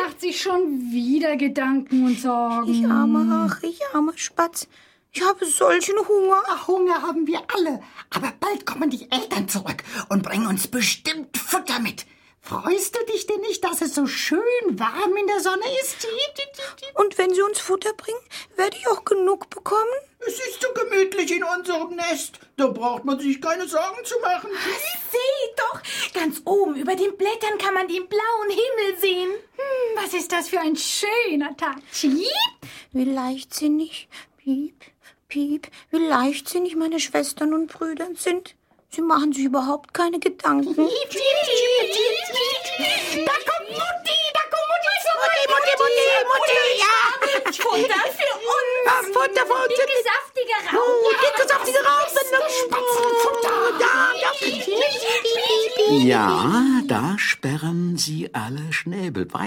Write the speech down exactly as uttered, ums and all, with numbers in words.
macht sich schon wieder Gedanken und Sorgen. Ich armer, ach, ich armer Spatz. Ich habe solchen Hunger. Ach, Hunger haben wir alle. Aber bald kommen die Eltern zurück und bringen uns bestimmt Futter mit. Freust du dich denn nicht, dass es so schön warm in der Sonne ist? Und wenn sie uns Futter bringen, werde ich auch genug bekommen? Es ist so gemütlich in unserem Nest. Da braucht man sich keine Sorgen zu machen. Seht doch, ganz oben über den Blättern kann man den blauen Himmel sehen. Hm, was ist das für ein schöner Tag. Piep. Wie leichtsinnig, piep, piep, wie leichtsinnig meine Schwestern und Brüder sind. Sie machen sich überhaupt keine Gedanken. Da kommt Mutti, da kommt Mutti zurück. Mutti, Mutti, Mutti, ja. Futter für uns. Ja, Futter für uns. Dicke, saftige Raupen. Oh, dicke, saftige Raupen. Spatzenfutter. Ja, da sperren sie alle Schnäbel.